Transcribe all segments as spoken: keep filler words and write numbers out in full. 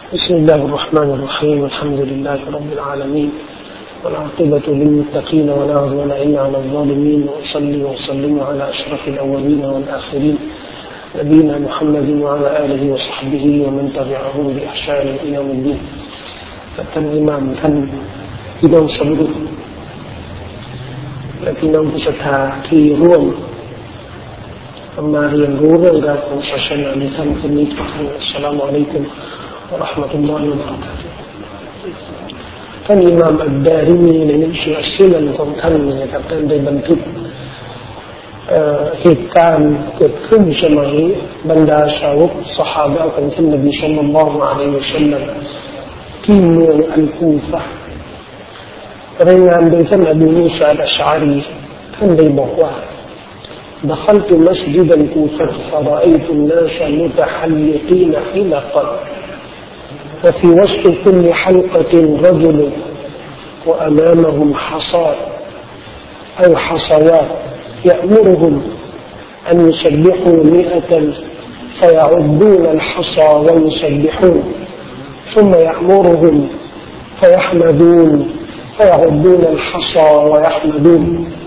بسم الله الرحمن الرحيم الحمد لله رب العالمين والعاقبة للمتقين ولا عدوان إلا على الظالمين وأصلي وأسلم على أشرف الأولين والآخرين نبينا محمد وعلى آله وصحبه ومن تبعهم بإحسان إلى يوم الدين. ท่านอิหม่ามท่านพี่น้องสาธุและพี่น้องผู้ศรัทธาที่ร่วมมาเรียนรู้เรื่องราวของศาสนาในค่ำคืนนี้ทุกท่านอัสสลามุอะลัยกุมวะเราะห์มะตุลลอฮิวะบะเราะกาตุฮ์ท่านอิหม่ามอัดดาริมีในหนังสืออัสซุนันของท่านนะครับท่านได้บันทึกเหตุการณ์เกิดขึ้นสมัยบรรดาสาวกซอฮาบะห์ของท่านนบีศ็อลลัลลอฮุอะลัยฮิวะซัลลัมที่เมืองอัลคูฟะห์รายงานโดยท่านอบูมูซาอัชอะรีท่านได้บอกว่าدخلت مسجد الكوفة فرأيت الناس متحلقين حلقا وفي وسط كل حلقة رجل وأمامهم حصاد أو حصيات يأمرهم أن يسبحوا مئة فيعدون الحصى ويسبحون ثم يأمرهم فيحمدون فيعدون الحصى ويحمدون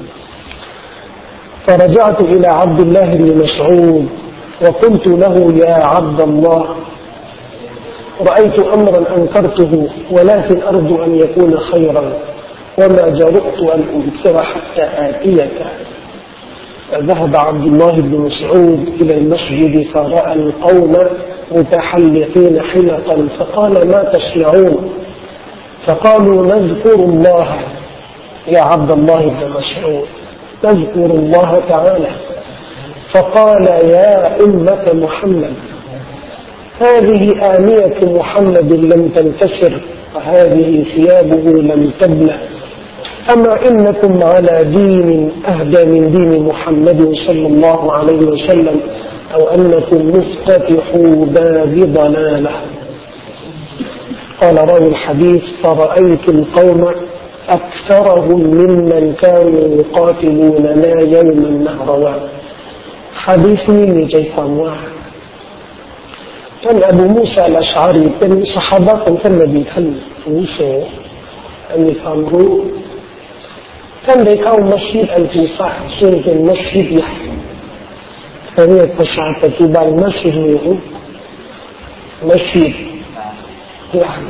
فرجعت إلى عبد الله بن مسعود وقلت له يا عبد الله رأيت أمرا أنكرته ولكن أرجو أن يكون خيرا وما جرؤت أن أنكر حتى آتيك. فذهب عبد الله بن مسعود إلى المسجد فرأى القوم متحلقين حلقا فقال ما تصنعون؟ فقالوا نذكر الله يا عبد الله بن مسعود نذكر الله تعالى. فقال يا أمة محمد هذه آنية محمد لم تنكسر وهذه ثيابه لم تبلى أما إنكم على دين أهدى من دين محمد صلى الله عليه وسلم أو أنكم مفتتحوا باب ضلالة. قال راوي الحديث فرأيت القوم أكثرهم ممن كانوا يقاتلوننا يوم النهروان. حديث من جيفان واحدท่านอบูมูซาอัชอะรีเป็นซอฮาบะห์ของท่านนบีท่านอาวุโสมีความรู้ท่านได้เข้ามัสยิดอัลคูฟะห์ซึ่งเป็นมัสยิดใหญ่เรียกภาษาปัจจุบันมัสยิดหลวงมัสยิดใหญ่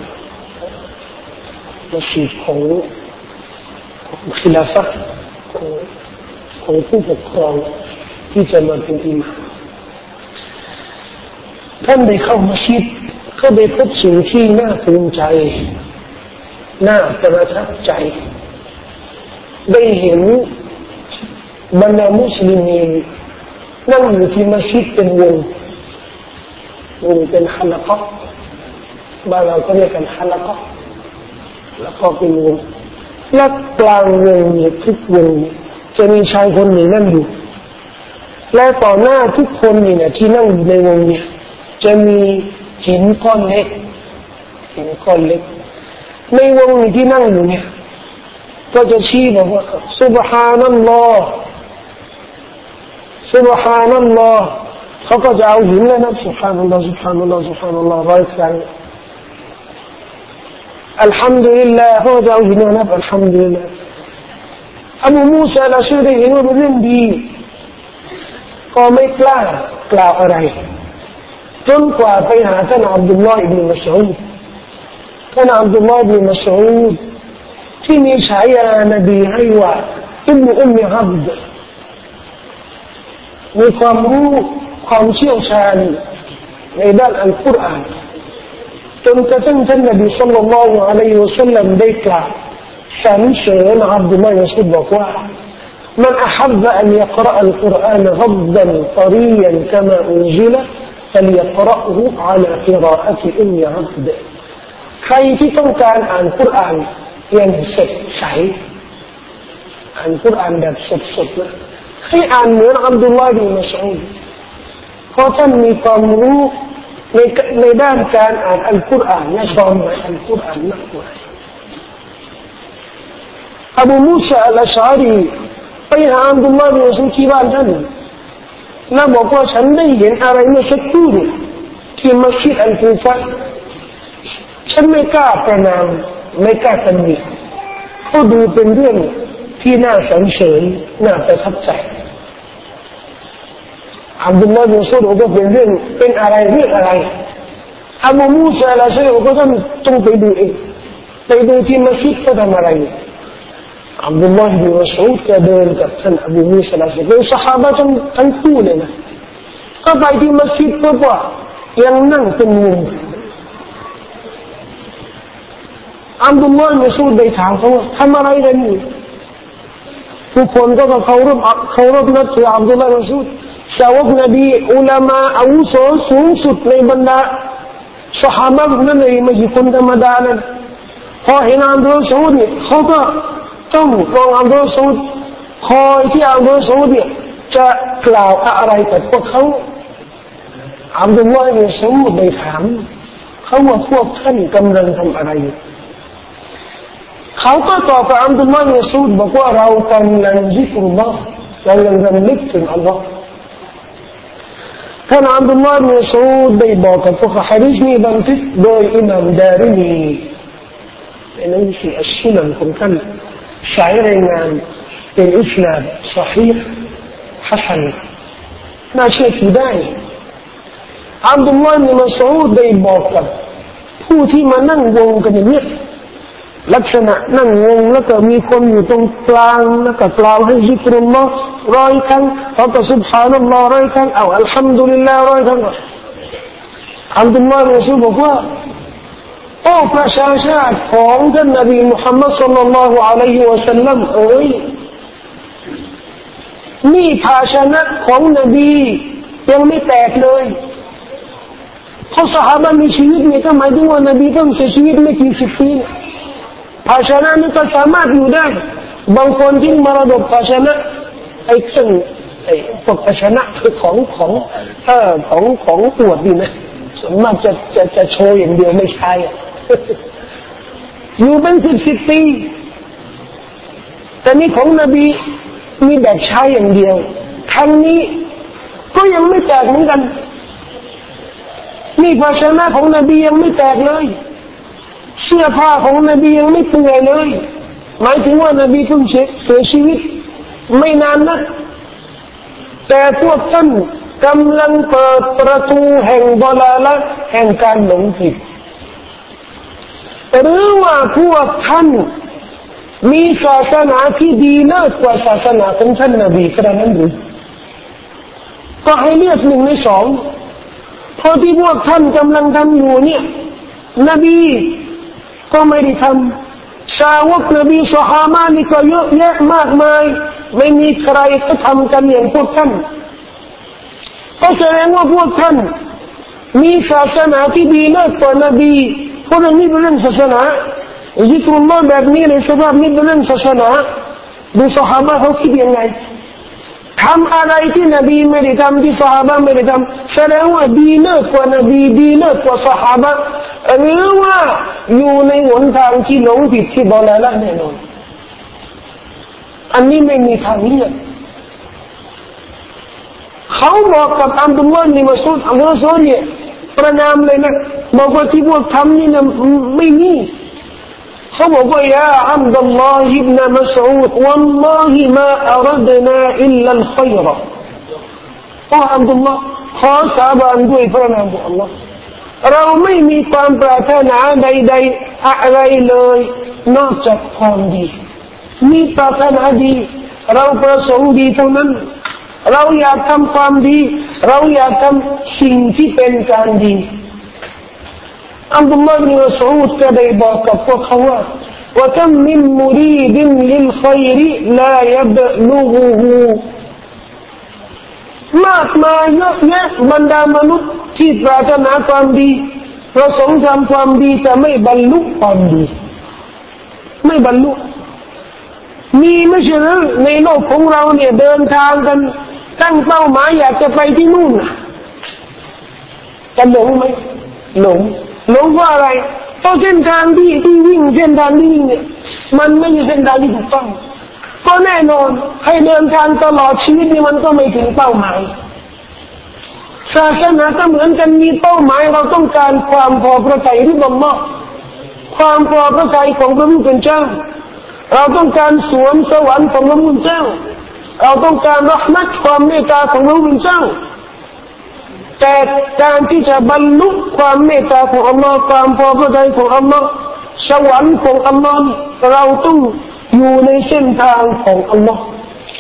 มัสยิดของขิลาฟะห์ของผู้ปกครองที่จะมาเป็นอิหม่ามท่านได้เข้ามัสยิดก็ได้พบสิ่งที่น่าภูมิใจน่าประทับใจได้เห็นบรรดามุสลิมีนั่งอยู่ที่มัสยิดเป็นวงวงเป็นฮะละกะห์บ้านเราก็เรียกกันฮะละกะห์แล้วก็เป็นวงและกลางวงเนี่ยทุกวงจะมีชายคนหนึ่งนั่งอยู่และต่อหน้าทุกคนเนี่ยที่นั่งอยู่ในวงเนี่ยจะมีหินก้อนเล็กหินก้อนเล็กในวงที่นั่งอยู่เนี่ยก็จะชี้บอกว่าซุบฮานัลลอฮ์ซุบฮานัลลอฮ์เขาก็จะเอาหินนั้นซุบฮานัลลอฮ์ซุบฮานัลลอฮ์ซุบฮานัลลอฮ์ร้อยครั้งอัลฮัมดุลิลลาห์เขาจะเอาหินนั้นอัลฮัมดุลิลลาห์อบูมูซาอัชอะรีเห็นว่าเป็นเรื่องดีก็ไม่กล้ากล่าวอะไรจนกว่าไปหาท่านอับดุลลอฮ์อิบนุมัสอูดท่านอับดุลลอฮ์อิบนุมัสอูดที่มีฉายานบีให้ว่าอิบนุอุมมิอับดมีความรู้ความเชี่ยวชาญในด้านอัลกุรอานจนกระทั่งท่านนบีศ็อลลัลลอฮุอะลัยฮิวะซัลลัมได้กล่าวสรรเสริญอับดุลลอฮ์อิบนุมัสอูดบอกว่าمن أحب أن يقرأ القرآن غضا طريا كما أنزل فليقرأه على قراءة أم عبد ใครที่ต้องการอ่านกุรอานอย่างสดใสอ่านกุรอานแบบสดๆนะให้อ่านเหมือนอับดุลลอฮ์บินมัสอูดเพราะท่านมีความรู้ในในด้านการอ่านอัลกุรอานและความหมายอัลกุรอานมากกว่าอบูมูซาอัชอะรีไปหาอับดุลลอฮ์บินมัสอูดที่บ้านท่าน แล้วบอกว่าฉันได้เห็นอะไรเมื่อสักครู่ที่มัสยิดอัลกูฟะห์ฉันไม่กล้าประนามไม่กล้าตำหนิเขาดูเป็นเรื่องที่น่าสรรเสริญน่าประทับใจอับดุลลาห์บินซอดก็เป็นเรื่องเป็นอะไรเรื่องอะไรอบูมูซาลาชัยก็ต้องต้องไปดูเองไปดูที่มัสยิดเขาทำอะไรอับดุลลาห์บินมัสอูดก็เดินกับท่านอบูมูซาลาชัยเป็นซอฮาบะทั้งทั้งคู่เลยนะก็ไปที่มัสยิดก็ว่ายังนั่งเป็นวงอับดุลลาห์บินมัสอูดได้ถามเขาว่าทำอะไรกันอยู่ทุกคนก็เคารพเคารพนับถืออับดุลลาห์บินมัสอูดสาวกนบีอุลามะอาวุโสสูงสุดในบรรดาซอฮาบะนั่นเองไม่ใช่คนธรรมดานั่นพอเห็นอับดุลลาห์บินมัสอูดเนี่ยเขาก็ต้องมองอับดุลลาห์บินมัสอูดคอยที่อับดุลลาห์บินมัสอูดเนี่ยจะกล่าวอะไรกับพวกเขาอับดุลลาห์บินมัสอูดได้ถามเขาว่าพวกท่านกำลังทำอะไรอยู่เขาก็ตอบกับอับดุลลาห์บินมัสอูดบอกว่าเรากำลังซิกรุลลอฮ์เรากำลังรำลึกถึงอัลลอฮ์ท่านอับดุลลาห์บินมัสอูดได้บอกกับพวกฮะดีษนี้บันทึกโดยอิหม่ามดาริมีในหนังสืออัสซุนันของท่านใช้รายงานเป็นอิสนาดซอฮีห์ฮัสซันน่าเชื่อถือได้อับดุลลาห์บินมัสอูดได้บอกกับผู้ที่มานั่งวงกันอย่างนี้ลักษณะนั่งวงแล้วก็มีคนอยู่ตรงกลางแล้วก็กล่าวให้ซิกรุลลอฮ์ร้อยครั้งแล้วก็ซุบฮานัลลอฮ์ร้อยครั้งเอาอัลฮัมดุลิลลาห์ร้อยครั้งอับดุลลาห์บินมัสอูดบอกว่าโอ้ประชาชาติของท่านนบีมุฮัมมัดศ็อลลัลลอฮุอะลัยฮิวะซัลลัมเอ๋ยนี่ภาชนะของนบียังไม่แตกเลยเพราะซอฮาบะมีชีวิตเนี่ยก็หมายถึงว่านบีต้องเสียชีวิตไม่กี่สิบปีภาชนะนี้ก็สามารถอยู่ได้บางคนที่มรดกภาชนะไอ้ซึ่งไอ้พวกภาชนะคือของของเออของของปวดดีนะส่วนมากจะจะจะโชว์อย่างเดียวไม่ใช่อยู่เป็นสิบสิบปีแต่นี่ของนบีมีแบบใช้อย่างเดียวครั้งนี้ก็ยังไม่แตกเหมือนกันนี่ภาชนะของนบียังไม่แตกเลยเสื้อผ้าของนบียังไม่เปื่อยเลยหมายถึงว่านบีเพิ่งเสียชีวิตไม่นานนะแต่พวกท่านกำลังเปิดประตูแห่งฎอลาละห์แห่งการหลงผิดหรือว่าพวกท่านมีศาสนาที่ดีเลิศกว่าศาสนาของท่านนบีกระนั้นหรือก็ให้เลือกหนึ่งในสองเพราะที่พวกท่านกำลังทำอยู่เนี่ยนบีก็ไม่ได้ทำสาวกนบีซอฮาบะนี่ก็เยอะแยะมากมายไม่มีใครก็ทำกันอย่างพวกท่านก็แสดงว่าพวกท่านมีศาสนาที่ดีเลิศกว่านบีเพราะเรื่องนี้เป็นเรื่องศาสนาซิกรุลลอฮ์แบบนี้ในสภาพนี้เป็นเรื่องศาสนาดูซอฮาบะเขาคิดยังไงทำอะไรที่นบีไม่ได้ทำที่ซอฮาบะไม่ได้ทำแสดงว่าดีเลิศกว่านบีดีเลิศกว่าซอฮาบะหรือว่าอยู่ในหนทางที่หลงผิดที่ฎอลาละห์แน่นอนอันนี้ไม่มีทางเลือกเขาบอกกับอับดุลลาห์บินมัสอูดอับดุลลาห์บินมัสอูดเนี่ยประนามเลยนะบอกว่าที่พวกทำนี่นะไม่มีเขาบอกว่ายาอับดุลลอฮ์อิบนุมัสอูดวัลลอฮิมาอารัดนาอิลลัลค็อยรอโอ้อับดุลลอฮ์ขอสาบานด้วยพระนามของอัลลอฮ์เราไม่มีความปรารถนาใดๆอะไรเลยนอกจากความดีมีปรารถนาดีเราประสงค์ดีเท่านั้นเราอยากทำความดีเราอยากทำสิ่งที่เป็นการดีอับดุลลาห์บินมัสอูดก็ได้บอกกับพวกเขาว่า وكم من مريد للخير لا يبلغه มากมายเยอะแยะบรรดามนุษย์ที่ปรารถนาความดีประสงค์ทำความดีแต่ไม่บรรลุความดีไม่บรรลุมีไม่ใช่หรือในโลกของเราเนี่ยเดินทางกันตั้งเป้าหมายอยากจะไปที่นู่นจะหลงไหมหลงหลงว่าอะไรเพราะเส้นทางที่ที่วิ่งเส้นทางที่วิ่งเนี่ยมันไม่ใช่เส้นทางที่ถูกต้องก็แน่นอนให้เดินทางตลอดชีวิตนี่มันก็ไม่ถึงเป้าหมายศาสนาก็เหมือนกันมีเป้าหมายเราต้องการความพอพระทัยที่บังคับความพอพระทัยของพระผู้เป็นเจ้าเราต้องการสวมสวรรค์ของพระผู้เป็นเจ้าเราต้องการรักมัดความเมตตาของพระผู้เป็นเจ้าแต่การที่จะบรรลุความเมตตาของอัลลอฮ์ความพอพระทัยของอัลลอฮ์สวรรค์ของอัลลอฮ์เราต้องอยู่ในเส้นทางของอัลลอฮ์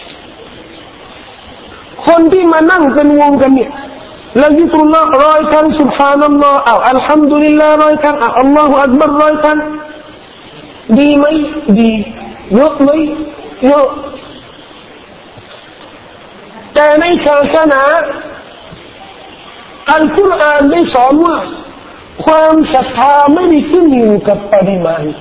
คนที่มานั่งเป็นวงกันเนี่ยละยิตุลลอฮ์ร้อยครั้งซุบฮานัลลอฮ์อ้าวอัลฮัมดุลิลลาห์ร้อยครั้งอ้าวอัลลอฮฺอักบัรร้อยครั้งดีไหมดีเยอะไหมเยอะแต่ในศาสนาอัลกุรอานได้สอนว่าความศรัทธาไม่ได้ขึ้นอยู่กับปริมาณ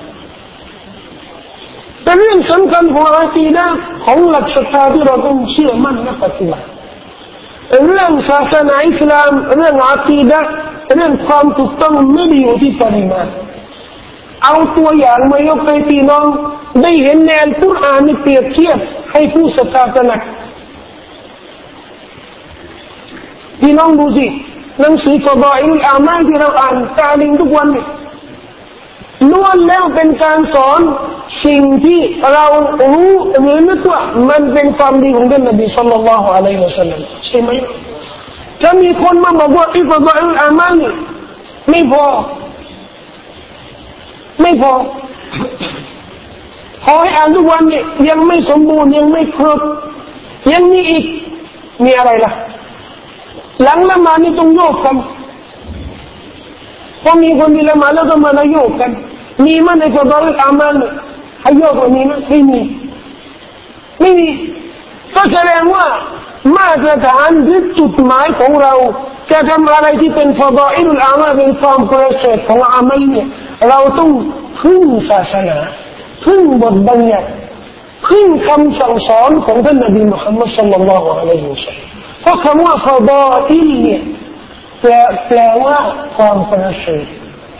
เป็นเรื่องสำคัญของอาคีดะห์ของหลักศรัทธาที่เราต้องเชื่อมั่นและปฏิบัติเรื่องศาสนาอิสลามเรื่องอาคีดะห์เรื่องความถูกต้องไม่ได้อยู่ที่ปริมาณเอาตัวอย่างมายกให้พี่น้องได้เห็นในอัลกุรอานเปรียบเทียบให้ผู้ศรัทธาตระหนักพี่น้องดูสิหนังสือฟะฎออิลอามัลที่เราอ่านตาลิงทุกวันนี่ล้วนแล้วเป็นการสอนสิ่งที่เรารู้หรือนึกว่ามันเป็นความดีของท่านนบีศ็อลลัลลอฮุอะลัยฮิวะซัลลัมใช่ไหมจะมีคนมาบอกว่าอิฟะฎออิลอามัลไม่พอไม่พอขอให้อ่านทุกวันเนี่ยยังไม่สมบูรณ์ยังไม่ครบยังมีอีกมีอะไรล่ะหลังละหมาดนี่ต้องโยกกันพอมีคนที่ละหมาดแล้วก็มาละโยกกันมีมั้ยในฟะฎออิลอามัลให้โยกแบบนี้มั้ยไม่มีไม่มีก็แสดงว่ามาตรฐานหรือจุดหมายของเราจะทำอะไรที่เป็นฟะฎออิลอามัลเป็นความประเสริฐของอามัลเนี่ยเราต้องพึ่งศาสนาพึ่งบทบัญญัติพึ่งคำสั่งสอนของท่านนบีมุฮัมมัดศ็อลลัลลอฮุอะลัยฮิวะซัลลัมเพราะคำว่าฟะฎออิลเนี่ยแปลแปลว่าความประเสริฐ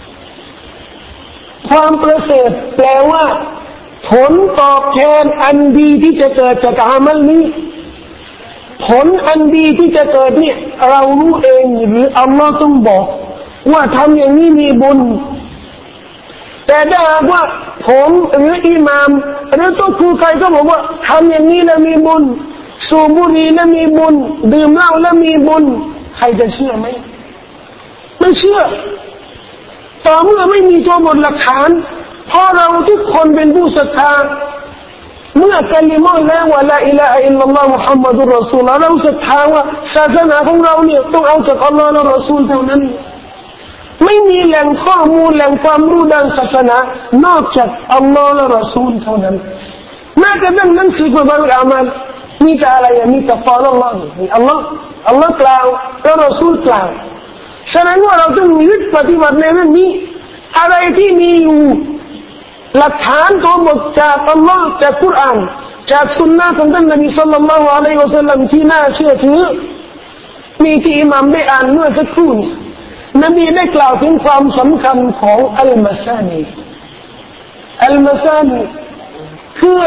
ความประเสริฐแปลว่าผลตอบแทนอันดีที่จะเกิดจากอามัลนี้ผลอันดีที่จะเกิดเนี่ยเรารู้เองหรืออัลลอฮ์ต้องบอกว่าทำอย่างนี้มีบุญแต่ถ้าว่าผมหรืออิหม่ามหรือตัวครูใครก็บอกว่าทำอย่างนี้แล้วมีบุญสูบบุหรี่แล้วมีบุญดื่มเหล้าแล้วมีบุญใครจะเชื่อไหมไม่เชื่อต่อเมื่อไม่มีตัวบทหลักฐานเพราะเราทุกคนเป็นผู้ศรัทธาเมื่อกะลิมะห์แล้วว่าลาอิลาฮะอิลลัลลอฮ์มุฮัมมัดุรรอซูลุลลอฮ์เราศรัทธาว่าศาสนาของเราเนี่ยต้องเอาจากอัลลอฮ์และรอซูลเท่านั้นไม่มีแหล่งข้อมูลแหล่งความรู้ด้านศาสนานอกจากอัลลอฮ์และรอซูลเท่านั้นแม้แต่เรื่องหนังสือฟะฎออิลอามัลมีแต่อะไรมีแต่กล่าวอัลลอฮ์มีอัลลอฮ์อัลลอฮ์กล่าวและรอซูลกล่าวฉะนั้นว่าเราต้องยึดปฏิบัติในเรื่องนี้อะไรที่มีอยู่หลักฐานตัวบทจากอัลลอฮ์จากกุรอานจากสุนนะของท่านนบีศ็อลลัลลอฮุอะลัยฮิวะซัลลัมที่น่าเชื่อถือมีที่อิหม่ามได้อ่านเมื่อสักครู่นี้นบีได้กล่าวถึงความสำคัญของอัลมาซานีอัลมาซานีคือ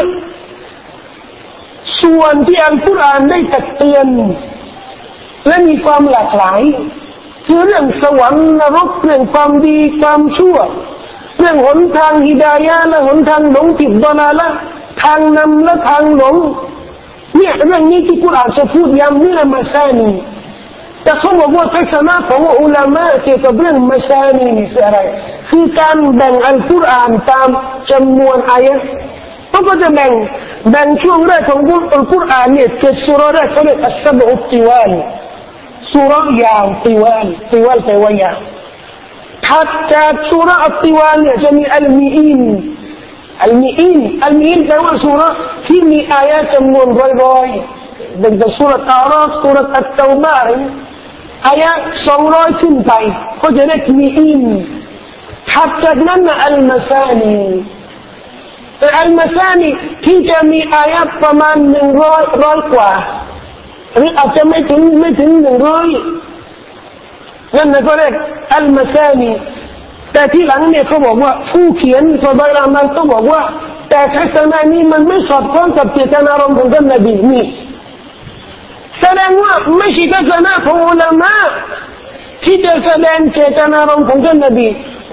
ส่วนที่อัลกุรอานได้ตักเตือนและมีความหลากหลายคือเรื่องสวรรค์นรกเรื่องความดีความชั่วเรื่องหนทางฮิดายะห์และหนทางหลงผิดฎอลาละห์ทางนำและทางหลงเนี่ยเรื่องนี้ที่กุรอานจะพูดย้ำนี่ละมาซานีแต่เขาบอกว่าทัศนะของอุลามะเกี่ยวกับเรื่องมาซานีนี่คืออะไรคือการแบ่งอัลกุรอานตามจำนวนอายะห์เขาก็จะแบ่งแบ่งช่วงแรกของอัลกุรอานเนี่ยเจ็ดซูเราะห์แรกเขาเรียกอัสซะบอุตติวาลซูเราะห์ยาวติวาลติวาลแปลว่ายาวถัดจากซูเราะห์อัตติวาลเนี่ยจะมีอัลมีอีนอัลมีอีนอัลมีอีนแปลว่าซูเราะห์ที่มีอายะห์จำนวนร้อยๆดังจากซูเราะห์อาราฟซูเราะห์อัตเตาบะห์อายะห์สองร้อยขึ้นไปก็จะเรียกมีอีนถัดจากนั้นอัลมาซานีแต่อัลมาซานีที่จะมีอายะห์ประมาณหนึ่งร้อยร้อยกว่าหรืออาจจะไม่ถึงไม่ถึงหนึ่งร้อยนั่นนะก็เรียกอัลมาซานีแต่ที่หลังเนี่ยเขาบอกว่าผู้เขียนฟะฎออิลอามัลก็บอกว่าแต่ทัศนะนี้มันไม่สอดคล้องกับเจตนารมณ์ของท่านนบีนี่แสดงว่าไม่ใช่ทัศนะของอุลามะที่จะแสดงเจตนารมณ์ของท่านนบี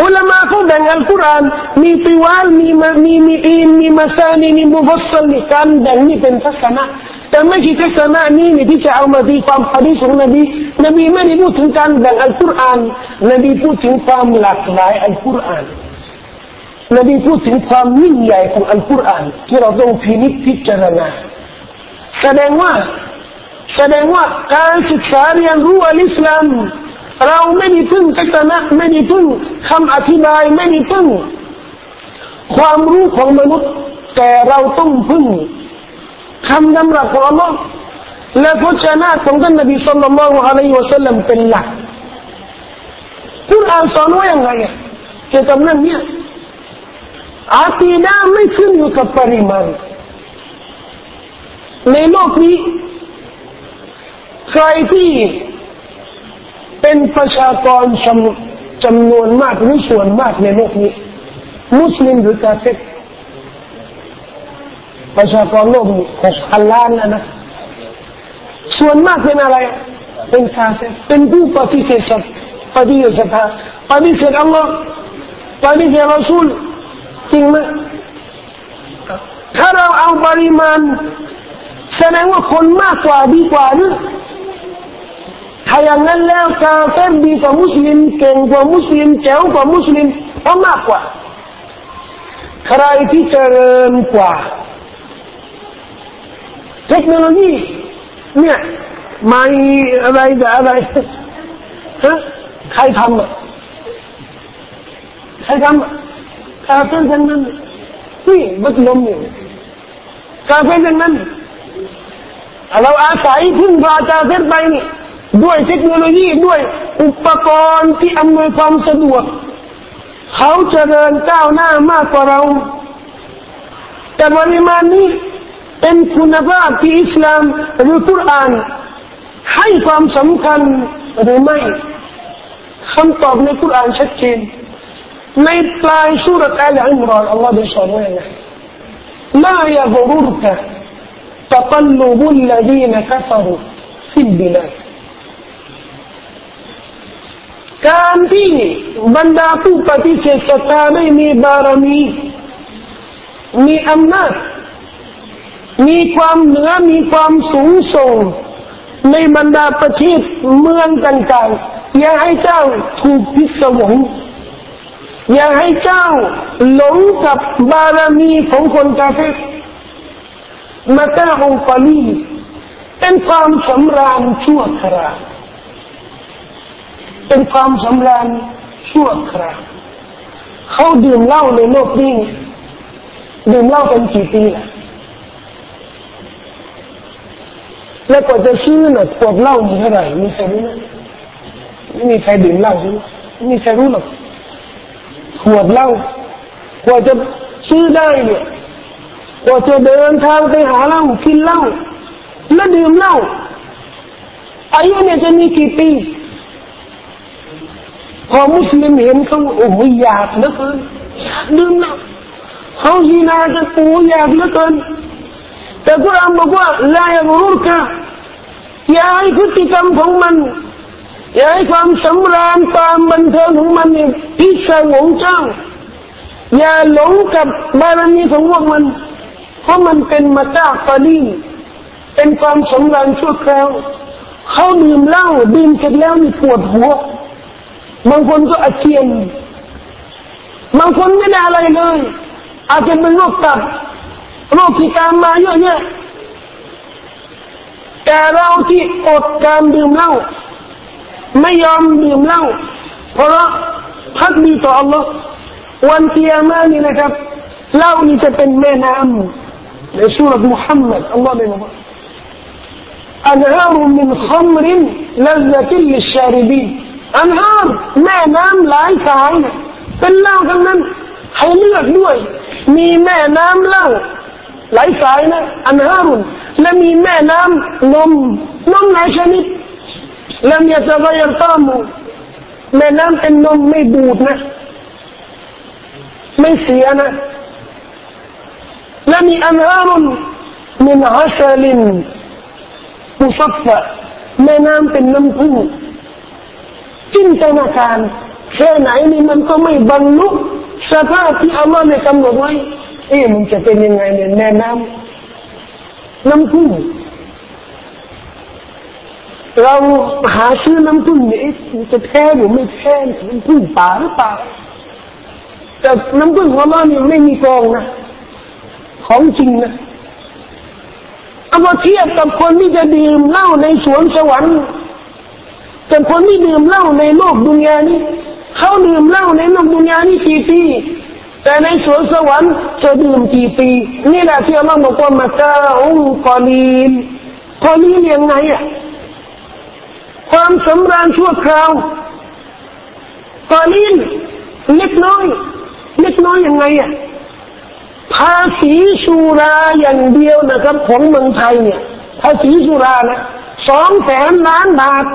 อุลามะเขาแบ่งอัลกุรอานมีติวาลมีมีมีอีนมีมาซานีมีมุฟัสซัลนี่การแบ่งนี่เป็นทัศนะแต่ไม่ใช่ทัศนะนี้นี่ที่จะเอามาตีความหะดีษของนบีนบีไม่ได้พูดถึงการแบ่งอัลกุรอานนบีพูดถึงความหลากหลายอัลกุรอานนบีพูดถึงความยิ่งใหญ่ของอัลกุรอานที่เราต้องพินิจพิจารณาแสดงว่าแสดงว่าการศึกษาเรียนรู้อัลอิสลามเราไม่ได้พึ่งทัศนะไม่ได้พึ่งคำอธิบายไม่ได้พึ่งความรู้ของมนุษย์แต่เราต้องพึ่งคำดำรัสของอัลลอฮ์และพระเจ้าของท่านนบีศ็อลลัลลอฮุอะลัยฮิวะซัลลัมเป็นหลักกุรอานสอนว่าอย่างไรเกี่ยวกับเรื่องนี้อากีดะห์ไม่ขึ้นอยู่กับปริมาณในโลกนี้ใครที่เป็นประชากรจำนวนมากหรือส่วนมากในโลกนี้มุสลิมหรือกาเฟรประชากรโลกนี้หกพันล้านนะนะส่วนมากเป็นอะไรเป็นกาเฟรเป็นผู้ปฏิเสธปฏิเสธปฏิเสธอัลลอฮ์ปฏิเสธรอซูลจริงไหมถ้าเราเอาปริมาณแสดงว่าคนมากกว่าดีกว่าหรือถ้าอย่างนั้นแล้วกาเฟรดีกว่ามุสลิมเก่งกว่ามุสลิมเจ๋วกว่ามุสลิมเพราะมากกว่าใครที่เจริญกว่าเทคโนโลยีเนี่ยไม่อะไรแต่อะไรฮะใครทำอ่ะใครทำอ่ะกาเฟรทั้งนั้นนี่บัดลมอยู่กาเฟรทั้งนั้นเราอาศัยพึ่งพากาเฟรไปนี่ด้วยเทคโนโลยีด้วยอุปกรณ์ที่อำนวยความสะดวกเขาเจริญก้าวหน้ามากกว่าเราแต่ปริมาณนี้เป็นคุณภาพที่อิสลามหรือกุรอานให้ความสำคัญหรือไม่คำตอบในกุรอานชัดเจนในปลายสุรษอัลอิมรานอัลลอฮฺได้สอนว่าอย่างไรลายัฆรุรกะตะตัลลุบุลลดีนกัฟรุฟิลบิลาดการที่บรรดาผู้ปฏิเสธศรัทธาไม่มีบารมีมีอำนาจมีความเหนือมีความสูงส่งในบรรดาประเทศเมืองต่างๆอย่าให้เจ้าถูกพิศวงอย่าให้เจ้าหลงกับบารมีของคนกาเฟรมาตาองกอลีเป็นความสำราญชั่วคราวเป็นความสำราญชั่วคราวเขาดื่มเหล้าในโลกนี้ดื่มเหล้าเป็นกี่ปีแล้วแล้วก็จะซื้อหน่ะขวดเหล้ามีเท่าไหร่มีใครรู้ไหมไม่มีใครดื่มเหล้าใช่ไหมไม่มีใครรู้หรอกขวดเหล้ากว่าจะซื้อได้เนี่ยกว่าจะเดินทางไปหาเหล้ากินเหล้าและดื่มเหล้าอายุเนี่ยจะมีกี่ปีพอมุสลิมเห็นเขาโอ้โหอยากเหลือเกินดื่มเหล้าเขาซีนาจะปูอยากเหลือเกินแต่กุรอานบอกว่าลายัฆรุรกะอย่าให้พฤติกรรมของมันอย่าให้ความสำราญความบันเทิงของมันเนี่ยพิศวงเจ้าอย่าหลงกับบารมีของพวกมันเพราะมันเป็นมาตาฟาลีเป็นความสำราญชั่วคราวเขาดื่มเหล้าดื่มเสร็จแล้วนี่ปวดหัวบางคนก็อาเจียนบางคนไม่ได้อะไรเลยอาจจะเป็นโรคตับโรคที่ตามมาเยอะแยะแต่เราที่อดการดื่มเหล้าไม่ยอมดื่มเหล้าเพราะพักดีต่ออัลลอฮ์วันกิยามะห์นี่นะครับเหล้านี่จะเป็นแม่น้ำในสุรษมุฮัมมัดอัลลอฮ์ได้บอกว่าอันฮารุมินขัมรินลัซซะติลลิชชาริบีนอันฮาร์แม่น้ำหลายสายเป็นเหล้าทั้งนั้นให้เลือกด้วยมีแม่น้ำเหล้าหลายสายนะอันฮารุนและมีแม่น้ำนมนมหลายชนิดและมีจะไยตามูแม่น้ำเป็นนมไม่บูดนะไม่เสียนะและมีอันฮารุนมินอัสลินมุซัฟฟะแม่น้ำเป็นน้ำผึ้งจินตนาการแค่ไหนนี่มันก็ไม่บรรลุสภาพที่อัลลอฮ์ได้กำหนดไว้เอ๊ะมันจะเป็นยังไงเนี่ยแม่น้ำน้ำพึ่งเราหาซื้อน้ำพึ่งเนี่ยมันจะแท้หรือไม่แท้น้ำพึ่งป่าหรือเปล่าแต่น้ำพึ่งของเราเนี่ยไม่มีกองนะของจริงนะเอามาเทียบกับคนที่จะดื่มเหล้าในสวนสวรรค์แต่คนที่ดื่มเหล้าในโลกดุนยานี้เขาดื่มเหล้าในโลกดุนยานี้กี่ปีแต่ในสวนสวรรค์จะดื่มกี่ปีนี่แหละที่อัลลอฮ์บอกว่ามาตาอุนกอลีนกอลีนยังไงอ่ะความสำราญชั่วคราวกอลีนเล็กน้อยเล็กน้อยยังไงอ่ะภาษีสุราอย่างเดียวนะครับของเมืองไทยเนี่ยภาษีสุรานะสองแสนล้านบาท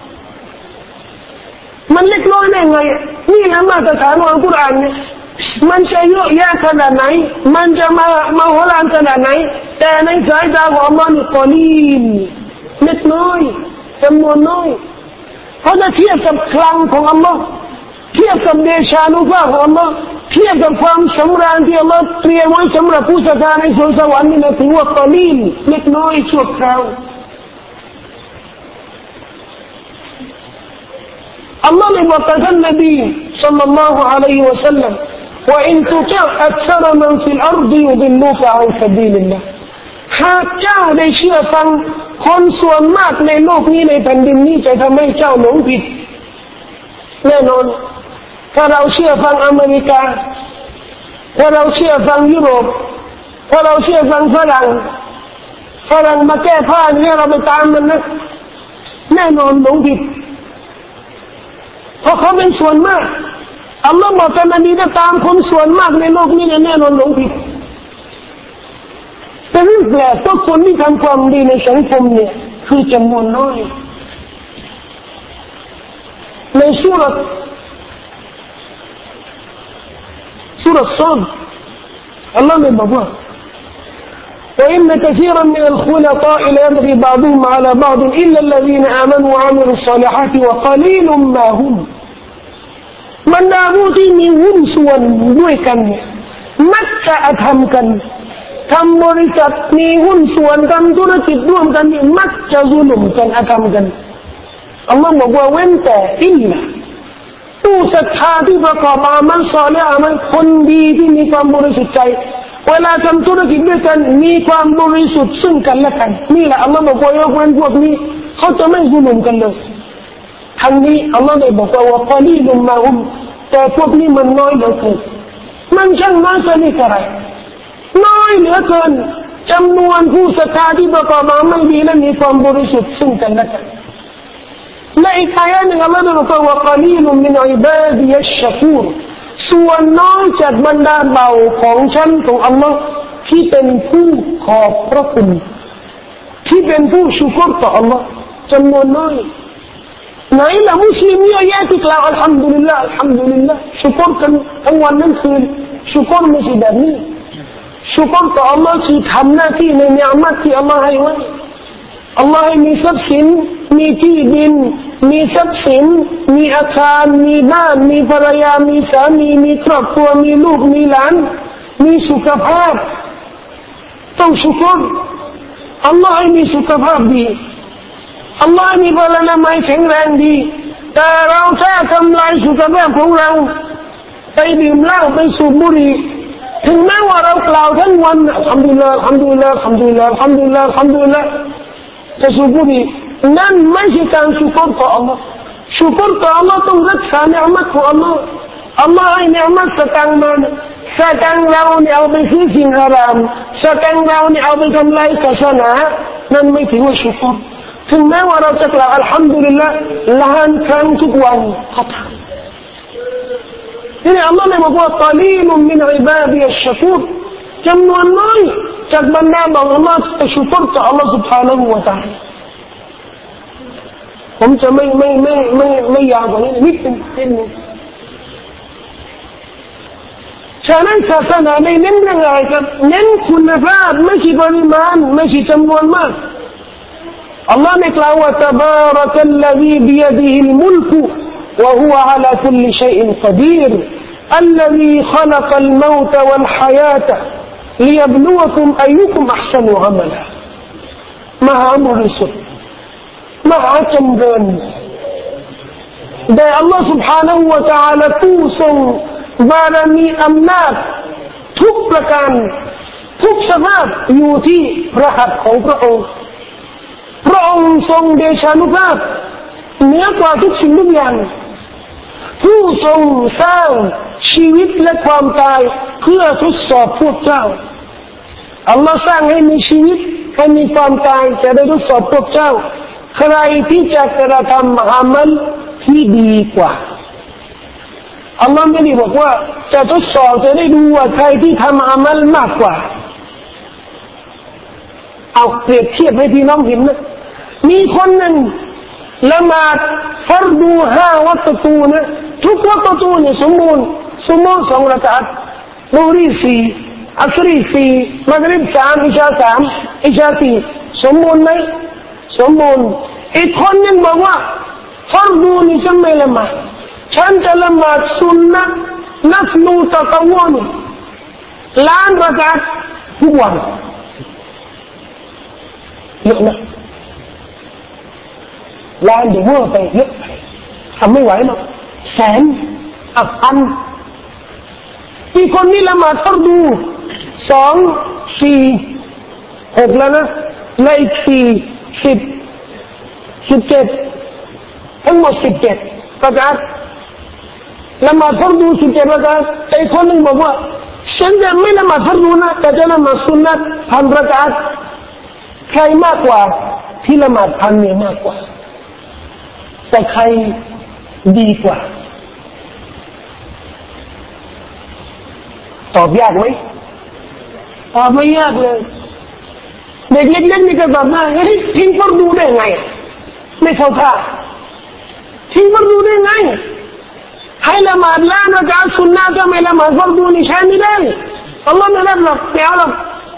มันเล็กน้อยได้ไงนี่นะมาตรฐานของอัลกุรอานเนี่ยมันจะเยอะแยะขนาดไหนมันจะมามาโหฬารขนาดไหนแต่ในสายตาของอัลลอฮ์นี่กอลีนเล็กน้อยจำนวนน้อยเพราะถ้าเทียบกับคลังของอัลลอฮ์เทียบกับเดชานุภาพของอัลลอฮ์เทียบกับความสำราญที่อัลลอฮ์เตรียมไว้สำหรับผู้ศรัทธาในสวงสวรรค์นี่นะถือว่ากอลีนเล็กน้อยชั่วคราวอัลลอฮ์เลยบอกกับท่านนบีศ็อลลัลลอฮุอะลัยฮิวะซัลลัมว่าอินตุติอ์อักษรมันฟิลอัรฎิยุฎิลลูกะอันซะบีลิลลาห์หากเจ้าได้เชื่อฟังคนส่วนมากในโลกนี้ในแผ่นดินนี้จะทำให้เจ้าหลงผิดแน่นอนถ้าเราเชื่อฟังอเมริกาถ้าเราเชื่อฟังยุโรปถ้าเราเชื่อฟังฝรั่งฝรั่งมาแก้ผ้าเนี่ยเราไปตามมันนะแน่นอนหลงผิดเพราะเขาเป็นส่วนมากอัลลอฮ์บอกกันมันนี้จะตามคนส่วนมากในโลกนี้แน่นอนหลงผิดแต่เรื่องแปลกก็คนที่ทำความดีในสังคมเนี่ยคือจำนวนน้อยในสุรษสุรษซอมอัลลอฮ์ได้บอกว่า وإن كثيرا من الخلطاء ليبغي بعضهم على بعض إلا الذين آمنوا وعملوا الصالحات وقليل ما همบรรดาผู้ที่มีหุ้นส่วนด้วยกันเนี่ยมักจะทำกันทำบริษัทมีหุ้นส่วนทำธุรกิจร่วมกันนี่มักจะซุลุ่มกันอธรรมกันอัลลอฮ์บอกว่าเว้นแต่อินนะผู้ศรัทธาที่ประกอบอามัลศอลิฮ์อามัลคนดีที่มีความบริสุทธิ์ใจเวลาทำธุรกิจด้วยกันมีความบริสุทธิ์ซึ่งกันและกันนี่แหละอัลลอฮ์บอกว่ายกเว้นพวกนี้เขาจะไม่ซุลุ่มกันเลยทั้งนี้อัลลอฮ์ได้บอกว่ากอลีลุมมาฮุมแต่พวกนี้มันน้อยเหลือเกินมันช่างน้อยสักนิดอะไรน้อยเหลือเกินจำนวนผู้ศรัทธาที่ประกอบอามัลดีนั้นมีความบริสุทธิ์ซึ่งกันและกันและอีกอายะหนึ่งอัลลอฮ์ได้บอกว่ากอลีลุมมินอิบาดิยัชชักูรส่วนน้อยจากบรรดาเบาของฉันของอัลลอฮ์ที่เป็นผู้ขอบพระคุณที่เป็นผู้ชุกรต่ออัลลอฮ์จำนวนน้อยไหนล่ะมุสลิมเยอะแยะที่กล่าวอัลฮัมดุลิลลาห์อัลฮัมดุลิลลาห์ชุกรกันทั้งวันทั้งคืนชุกรไม่ใช่แบบนี้ชุกรต่ออัลลอฮ์ที่ทำหน้าที่ในเนือามัตที่อัลลอฮ์ให้ไว้อัลลอฮ์ให้มีทรัพย์สินมีที่ดินมีทรัพย์สินมีอาคารมีบ้านมีภรรยามีสามีมีครอบครัวมีลูกมีหลานมีสุขภาพต้องชุกรอัลลอฮ์ให้มีสุขภาพดีอัลลอฮ์มีพลานามัยแข็งแรงดีแต่เราแค่ทำลายสุขภาพของเราไปดื่มเหล้าไปสูบบุหรี่ถึงแม้ว่าเรากล่าวทั้งวันอัลฮัมดุลิลลาห์อัลฮัมดุลิลลาห์อัลฮัมดุลิลลาห์อัลฮัมดุลิลลาห์อัลฮัมดุลิลลาห์แต่สูบบุหรี่นั่นไม่ใช่การชุกรต่ออัลลอฮ์ชุกรต่ออัลลอฮ์ต้องรักษาเนืมัตของอัลลอฮ์อัลลอฮ์ให้เนืมัตสตังค์มาสตังค์เราเนี่ยเอาไปซื้อสิ่งฮารามสตังค์เราเนี่ยเอาไปทำลายศาสนานั่นไม่ถือว่าชุกรถึงแม้ว่าเราจะกล่าวอัลฮัมดุลิลละล้านครั้งทุกวันก็ทำทีนี้อัลลอฮ์เลยบอกว่ากอลีลุมมินอิบาดิยัชชักูรจำนวนน้อยจากบรรดาบ่าวอัลลอฮ์จะชุกรต่ออัลลอฮ์ سبحانه และ تعالى ผมจะไม่ไม่ไม่ไม่ไม่ยาวกว่านี้นิดนึงนิดนึงฉะนั้นศาสนาในเน้นเรื่องอะไรครับเน้นคุณภาพไม่ใช่ปริมาณไม่ใช่จำนวนมากอัลลอฮ์ได้กล่าวว่า تبارك الذي بيده الملك وهو على كل شيء قدير الذي خلق الموت والحياة ليبلوكم أيكم أحسن عملا มหาบริสุทธิ์มหาจำเริญแต่อัลลอฮฺ سبحانه และ تعالى ผู้ทรงบารมีอำนาจทุกประการทุกสภาพอยู่ที่พระหัตถ์ของพระองค์พระองค์ทรงเดชานุภาพเหนือกว่าทุกสิ่งทุกอย่างผู้ทรงสร้างชีวิตและความตายเพื่อทดสอบพวกเจ้าอัลลอฮ์สร้างให้มีชีวิตให้มีความตายจะได้ทดสอบพวกเจ้าใครที่จะกระทำอามัลที่ดีกว่าอัลลอฮ์ไม่ได้บอกว่าจะทดสอบจะได้ดูว่าใครที่ทำอามัลมากกว่าเอาเปรียบเทียบให้พี่น้องเห็นนะมีคนหนึ่งละหมาดฟัรดูห้าวัตถุนะทุกวัตถุเนี่ยสมบูรณ์สมบูรณ์สองระกาตดูรีสี่อัสรีสี่มักริบสามอิชาสามอิชาสี่สมบูรณ์ไหมสมบูรณ์อีกคนนึงบอกว่าฟัรดูนี่ฉันไม่ละหมาดฉันจะละหมาดสุนนะนัฟลูตะตะวันล้านระกาตทุกวันเยอะนะล้านเดี๋ยวเมื่อไปเยอะทำไม่ไหวหรอกแสนอับอันอีกคนนี้ละหมาดฟัรดูสองสี่หกแล้วนะและอีกสี่สิบสิบเจ็ดทั้งหมดสิบเจ็ดประการละหมาดฟัรดูสิบเจ็ดประการแต่อีกคนนึงบอกว่าฉันจะไม่ละหมาดฟัรดูนะแต่จะละหมาดสุนนะพันประการใครมากกว่าที่ละหมาดพันเนี่ยมากกว่าแต่ใครดีกว่าตอบยากไหมตอบไม่ยากเลยเด็กเล็กๆนี่ก็ตอบได้เฮ้ยทิ้งฟัรดูได้ไงไม่เข้าท่าทิ้งฟัรดูได้ไงให้ละหมาดล้านระกาตสุนนะก็ไม่ละหมาดฟัรดูนี่ใช้ไม่ได้อัลลอฮ์ไม่รับหรอกไม่เอาหรอก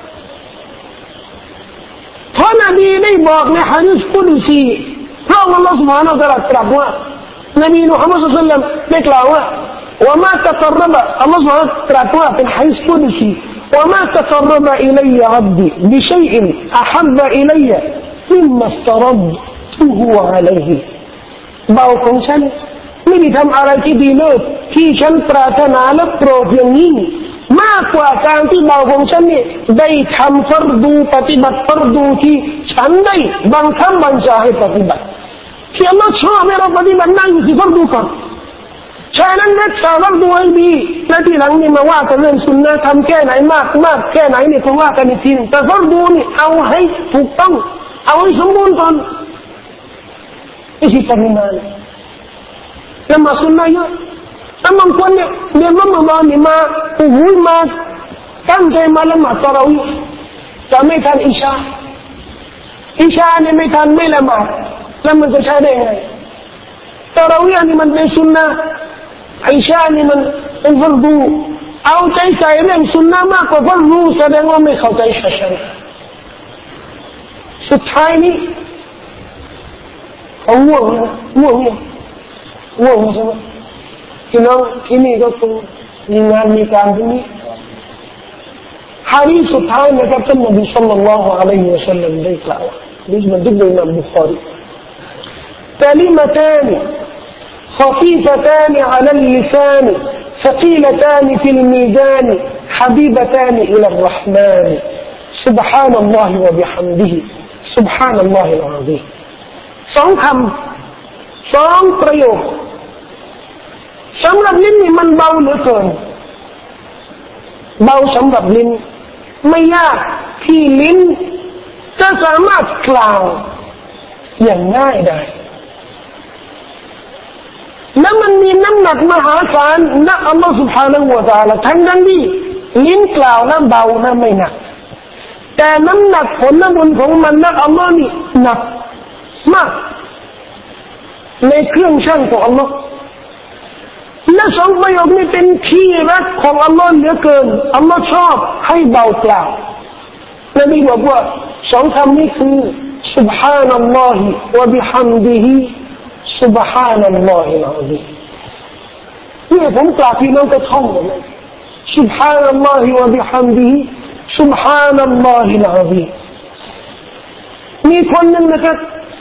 เพราะนบีได้บอกในหะดีษกุดซีพระองค์อัลลอฮ์ سبحانه และ تعالى ตรัสว่านบีมุฮัมมัด ศ็อลลัลลอฮุอะลัยฮิวะซัลลัมได้กล่าวว่าوما تقرب الله سبحانه และ تعالى ตรัสว่าเป็นหะดีษกุดซี وما تقرب إلي عبدي بشيء أحب إلي مما افترضته عليه บ่าวของฉันไม่ได้ทำอะไรที่ดีเลิศที่ฉันปรารถนาและโปรดอย่างยิ่งมากกว่าการที่บ่าวของฉันนี่ได้ทำฟัรดูปฏิบัติฟัรดูที่ฉันได้บังคับบัญชาให้ปฏิบัติที่อัลลอฮ์ชอบให้เราปฏิบัตินั่นคือฟัรดูก่อนฉะนั้นรักษาฟัรดูให้ดีและที่หลังนี่มาว่ากันเรื่องสุนนะทำแค่ไหนมากมากแค่ไหนนี่ก็ว่ากันอีกทีแต่ฟัรดูนี่เอาให้ถูกต้องเอาให้สมบูรณ์ก่อนไม่ใช่ปริมาณละหมาดสุนนะเยอะแต่บางคนเนี่ยเดือนรอมฎอนนี่มาโอ้โหมาตั้งใจมาละหมาดตะเราะวีห์จะไม่ทันอิชาอิชาเนี่ยไม่ทันไม่ละหมาดแล้วมันจะใช้ได้ไงตะเราะวีห์นี่มันเป็นสุนนะอิชานี่มันเป็นฟัรดูเอาใจใส่เรื่องสุนนะมากกว่าฟัรดูแสดงว่าไม่เข้าใจศาสนาสุดท้ายนี้เอาง่วงนะง่วงเนี่ยง่วงใช่ไหมพี่น้องที่นี่ก็คงมีงานมีการที่นี้ฮะดีษสุดท้ายนะครับท่านนบีศ็อลลัลลอฮุอะลัยฮิวะซัลลัมได้กล่าวดิฉันดูในอิหม่ามบุคอรีكلمتان خفيفتان على اللسان ثقيلتان في الميزان حبيبتان إلى الرحمن سبحان الله وبحمده سبحان الله العظيم สองคำสองประโยคสำหรับลิ้นนี่มันเบาเหลือเกินเบาสำหรับลิ้นไม่ยากที่ลิ้นจะสามารถกล่าวอย่างง่ายได้และมันมีน้ำหนักมหาศาลนะอัลลอฮฺ سبحانه และ تعالى ทั้งนั้นที่ลิ้นกล่าวนั้นเบานะไม่หนักแต่น้ำหนักผลบุญของมันนะอัลลอฮฺนี่หนักมากในเครื่องชั่งของอัลลอฮฺและสองประโยคนี้เป็นที่รักของอัลลอฮ์เหลือเกินอัลลอฮ์ชอบให้เบากล่าวนบีบอกว่าสองคำนี้คือ سبحان الله وبحمده ซุบฮานัลลอฮิลอะซีมนี่ผมกล่าวพี่น้องก็ท่องหมดเลยซุบฮานัลลอฮิวะบิฮัมดิฮิซุบฮานัลลอฮิลอะซีมมีคนนึงนะครับ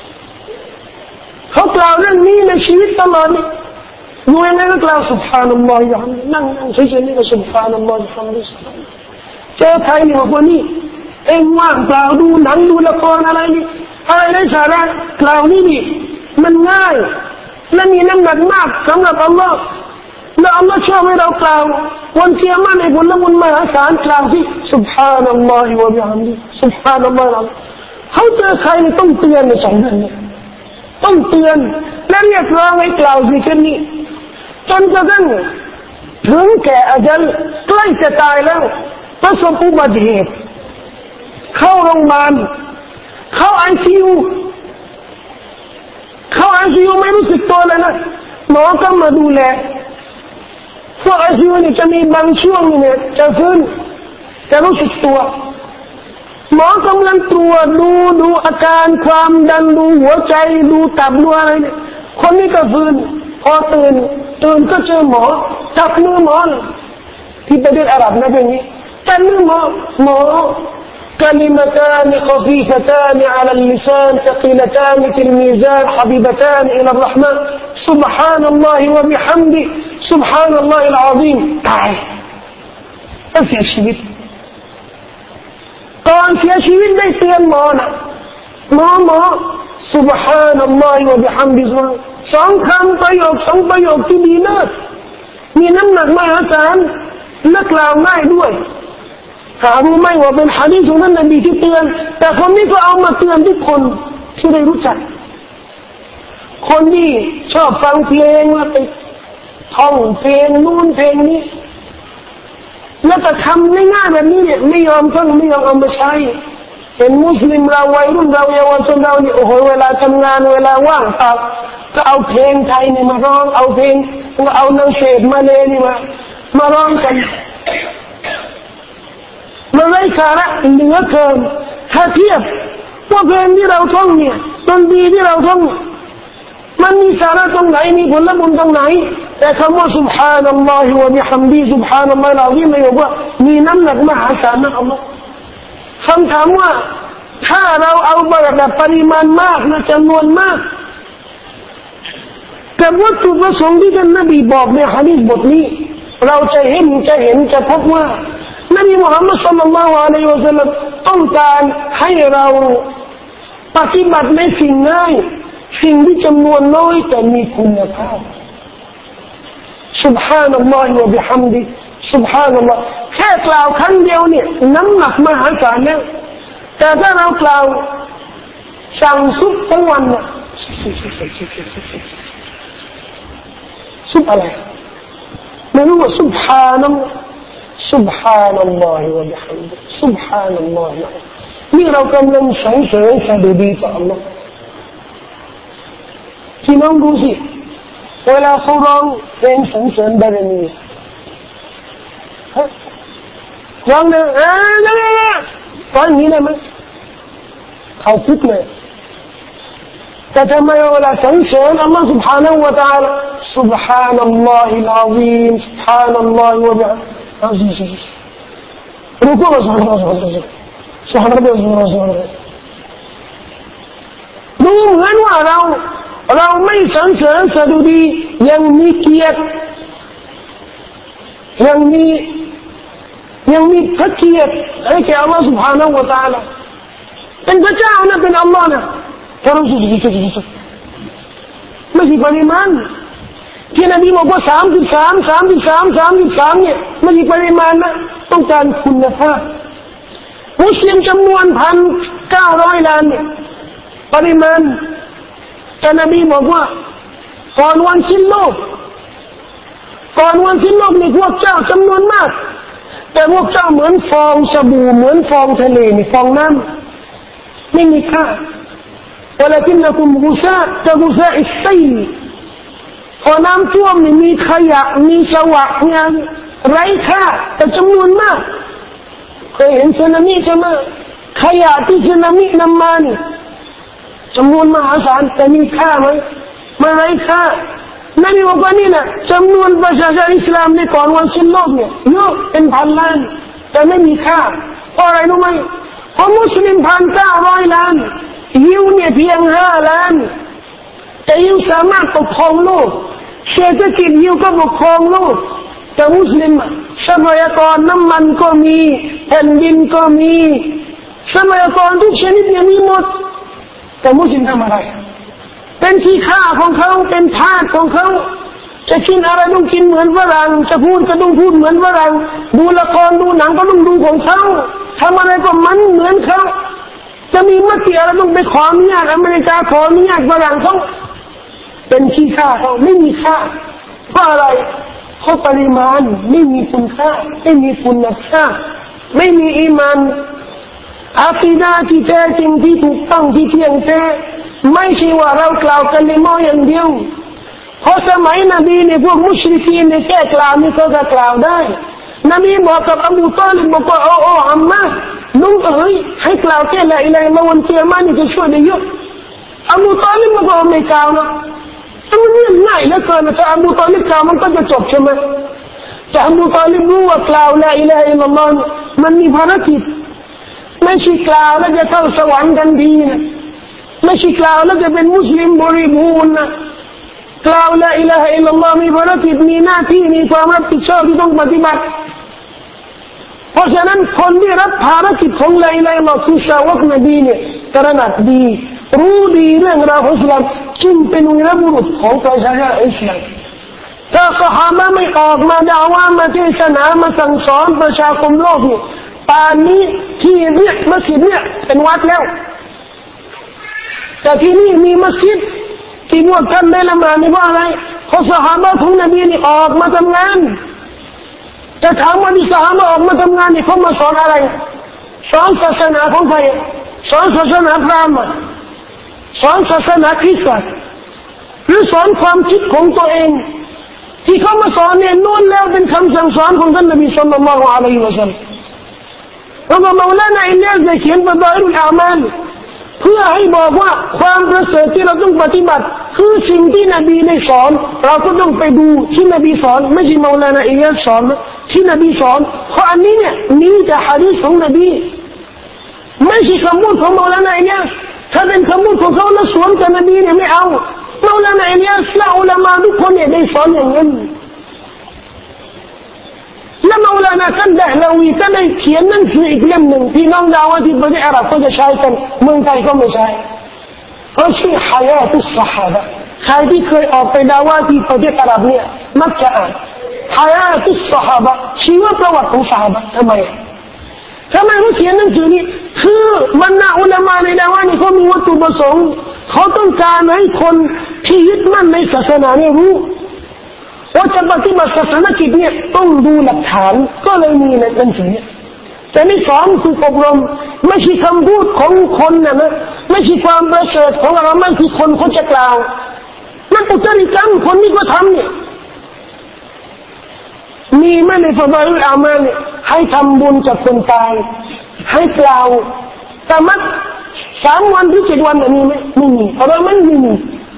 เขากล่าวเรื่องนี้ในชีวิตตลอดนี่อยู่ยังไงก็กล่าวซุบฮานัลลอฮิวะฮัมดินั่งนั่งเฉยๆนี่ก็ซุบฮานัลลอฮิวะฮัมดิเจอใครนี่บอกว่านี่เอ็งว่างเปล่าดูหนังดูละครอะไรนี่อะไรไร้สาระกล่าวนี่นี่มันง่ายและมีน้ำหนักมากสำหรับอัลลอฮ์และอัลลอฮ์ชอบให้เรากล่าววันเกียรติในผลบุญมหาศาลกล่าวที่ซุบฮานัลลอฮิวะบิฮัมดิซุบฮานัลลอฮ์เขาเจอใครต้องเตือนในสองเรื่องนี้ต้องเตือนและเรียกร้องให้กล่าวซิกนี้จนกระทั่งถึงแก่อาจารย์ใกล้จะตายแล้วประสบอุบัติเหตุเข้าโรงพยาบาลเข้าไอซียูเข้าไอซียูไม่รู้สึกตัวเลยนะหมอก็มาดูแลพวกไอซียูนี่จะมีบางช่วงเนี่ยจะฟื้นจะรู้สึกตัวหมอกำลังตรวจดูดูอาการความดันดูหัวใจดูตับดูอะไรเนี่ยคนนี้ก็ฟื้นพอตื่นตื่นก็เจอหมอจับมือหมอที่ประเทศอาหรับนะเป็นอย่างนี้จับมือหมอหมอكلمتان خفيفتان على اللسان ثقيلتان في الميزان حبيبتان إلى الرحمن سبحان الله وبحمده سبحان الله العظيم ตายก็เสียชีวิตก่อนเสียชีวิตได้เตือนหมอนะหมอหมอ سبحان الله وبحمده สองคำประโยคสองประโยคที่ดีมากมีน้ำหนักมหาศาลและกล่าวง่ายด้วยหารู้ไหมว่าเป็นหะดีษของท่านนบีที่เตือนแต่คนนี้ก็เอามาเตือนทุกคนที่ได้รู้จักคนที่ชอบฟังเพลงแล้วไปท่องเพลงนู่นเพลงนี้แล้วก็ทำง่ายๆแบบนี้เนี่ยไม่ยอมท่องไม่ยอมเอามาใช้เป็นมุสลิมเราวัยรุ่นเราเยาวชนเราเนี่ยโอ้โหเวลาทำงานเวลาว่างเปล่าก็เอาเพลงไทยนี่มาร้องเอาเพลงก็เอานางเศษมาเลยนี่มามาร้องกันมันไร้สาระเหลือเกินถ้าเทียบว่าเพลงที่เราท่องเนี่ยดนตรีที่เราท่องมันมีสาระตรงไหนมีผลบุญตรงไหนแต่คำว่าซุบฮานัลลอฮิวะบิฮัมดิซุบฮานัลลอฮิลอะซีมไม่บอกว่ามีน้ำหนักมหาศาลนะอัลลอฮ์คำถามว่าถ้าเราเอาแบบปริมาณมากนะจำนวนมากแต่วัตถุประสงค์ที่ท่านนบีบอกในหะดีษบทนี้เราจะเห็นจะเห็นจะพบว่านบีมุฮัมมัดศ็อลลัลลอฮุอะลัยฮิวะซัลลัมต้องการให้เราปฏิบัติในสิ่งง่ายสิ่งที่จำนวนน้อยแต่มีคุณภาพซุบฮานัลลอฮิวะบิฮัมดิซุบฮานัลลอฮ์แค่กล่าวครั้งเดียวเนี่ยน้ำหนักมหาศาลแล้วแต่ถ้าเรากล่าวสั่งซุบทั้งวันเนี่ยซุบอะไรไม่รู้ว่าซุบฮานัลลอฮ์سبحان الله وبحمده سبحان الله นี่เรากำลังสรรเสริญสดุดีต่อ Allah ที่น้องดูสิเวลาเขาร้องเพลงสรรเสริญบารมีฮะร้องเนี่ยเอ๊ะเนี่ยตอนนี้ได้ไหมเขาคิดเลยแต่ทำไมเวลาสรรเสริญ Allah سبحانه และ تعالى سبحان الله العظيم سبحان الله وبحمده عزيز ركوع سبحان الله سبحان الله سبحان الله سبحان الله سبحان الله ดูเหมือนว่าเราเราไม่สรรเสริญสดุดียังมีเกียรติยังมียังมีพระเกียรติให้แก่ Allah سبحانه และ تعالى เป็นพระเจ้านะเป็น Allah นะแต่เราสุดสุดสุดสุดไม่ใช่ปริมาณที่นบีบอกว่าสามสิบสามสามสิบสามสามสิบสามเนี่ยไม่ใช่ปริมาณนะต้องการคุณภาพมุสลิมจำนวนพันเก้าร้อยล้านเนี่ยปริมาณแต่นบีบอกว่าก่อนวันสิ้นโลกก่อนวันสิ้นโลกนี่พวกเจ้าจำนวนมากแต่พวกเจ้าเหมือนฟองสบู่เหมือนฟองทะเลนี่ฟองน้ำไม่มีค่าولكنكم غثاء كغثاء السيل พอน้ำท่วมนี่มีขยะมีสวะงานไร้ค่าแต่จำนวนมากเคยเห็นสึนามิใช่ไหมขยะที่สึนามินำมานี่จำนวนมหาศาลแต่มีค่าไหมไม่ไร้ค่านั่นนี่บอกว่านี่นะจำนวนประชาชนอิสลามในก่อนวันสิ้นโลกเนี่ยเยอะเป็นพันล้านแต่ไม่มีค่าเพราะอะไรรู้ไหมเพราะมุสลิมพันเก้าร้อยล้านยิวเนี่ยเพียงห้าล้านแต่ยิวสามารถปกครองโลกเศรษฐกิจยิวก็ปกครองโลกแต่มุสลิมทรัพยากรน้ำมันก็มีแผ่นดินก็มีทรัพยากรทุกชนิดเนี่ยมีหมดแต่มุสลิมทำอะไรเป็นที่ข้าของเขาเป็นทาสของเขาจะกินอะไรต้องกินเหมือนฝรั่งจะพูดก็ต้องพูดเหมือนฝรั่งดูละครดูหนังก็ต้องดูของเขาทำอะไรก็มันเหมือนเขาจะมีมติอะไรต้องไปขออนุญาตอเมริกาขออนุญาตฝรั่งเขาเป็นที่ข้าเขาไม่มีค่าเพราะอะไรเพราะปริมาณไม่มีคุณค่าไม่มีคุณค่าไม่มีอีมานอาคีดะห์ที่แท้จริงที่ถูกต้องที่เที่ยงแท้ไม่ใช่ว่าเรากล่าวกันในมออย่างเดียวเพราะสมัยนบีเนี่ยพวกมุชริกีนเนี่ยแค่กล่าวนี่ก็จะกล่าวได้นบีบอกกับอบูตอลิบบอกว่าโอ้โอ้อัมมาลุงเอ๋ยให้กล่าวแค่ละอิลาฮะอิลลัลลอฮ์วันเกียรตินี่จะช่วยได้เยอะอบูตอลิบบอกว่าไม่กล่าวนะมันเนี่ยง่ายเหลือเกินถ้าอบูตอลิบกล่าวมันก็จะจบใช่ไหมแต่อบูตอลิบรู้ว่ากล่าวละอิลาฮะอิลลัลลอฮ์มันมีภารกิจไม่ใช่กล่าวแล้วจะเข้าสวรรค์ทันทีนะไม่ใช่กล่าวแล้วจะเป็นมุสลิมบริบูรณ์นะกล่าวละอิลาฮะอิลลัลลอฮ์มีภารกิจมีหน้าที่มีความรับผิดชอบที่ต้องปฏิบัติเพราะฉะนั้นคนที่รับภารกิจของละอิลาฮะอิลลัลลอฮ์คือชาวกนบีเนี่ยตระหนักดีรู้ดีเรื่องราวของอิสลามจึงเป็นวีรบุรุษของประชาชนอิสลามถ้าซอฮาบะห์ไม่ออกมาด่าว่ามาเทศนามาสั่งสอนประชาคมโลกเนี่ยป่านนี้ที่เรียกมัสยิดเนี่ยเป็นวัดแล้วแต่ที่นี่มีมัสยิดที่พวกท่านได้ละหมาดนี่เพราะอะไรเพราะซอฮาบะห์ของนบีนี่ออกมาทำงานจะถามว่าที่ซอฮาบะห์ออกมาทำงานนี่เขามาสอนอะไรสอนศาสนาของใครสอนศาสนาพราหมณ์สอนศาสนาคริสต์หรือสอนความคิดของตัวเองที่เขามาสอนเนี่ยล้วนแล้วเป็นคำสั่งสอนของท่านนบีศ็อลลัลลอฮุอะลัยฮิวะซัลลัมแล้วก็มาวลานะอิลยาสได้เขียนบะดาอิลุลอามัลเพื่อให้บอกว่าความประเสริฐที่เราต้องปฏิบัติคือสิ่งที่นบีได้สอนเราก็ต้องไปดูที่นบีสอนไม่ใช่มาวลานะอิลยาสสอนที่นบีสอนเพราะอันนี้เนี่ยมีแต่หะดีษของนบีไม่ใช่คำพูดของมาวลานะอิลยาสถ้าเป็นคำพูดของเขาแล้วสวนกับนบีเนี่ยไม่เอามาวลานะอิลยาสและอุลามะทุกคนเนี่ยได้สอนอย่างนั้นและมาวลานะท่านดะฮ์ลาวีก็ได้เขียนหนังสืออีกเล่มหนึ่งที่น้องดาวที่ประเทศอาหรับก็จะใช้กันเมืองไทยก็ไม่ใช้เพราะชื่อฮายาตุสซอฮาบะห์ใครที่เคยออกไปดาวที่ประเทศอาหรับเนี่ยมักจะอ่านฮายาตุสซอฮาบะห์ชีวประวัติของซอฮาบะห์ทำไมทำไมเขาเขียนหนังสือนี้คือบรรดาอุลามะในดาวนี่เขามีวัตถุประสงค์เขาต้องการให้คนที่ยึดมั่นในศาสนาเนี่ยรู้ว่าจะปฏิบัติศาสนกิจเนี่ยต้องดูหลักฐานก็เลยมีในหนังสือเนี่ยแต่นี่สอนคืออบรมไม่ใช่คำพูดของคนนะนะไม่ใช่ความประเสริฐของเรามันคือคนเขาจะกล่าวนั่นอุตริกรรมคนที่เขาทำเนี่ยมีไหมในฟะฎออิลุลอามัลเนี่ยให้ทำบุญกับคนตายให้กล่าวตะมัดสามวันหรือเจ็ดวันมีไหมไม่มีเพราะว่ามันไม่มี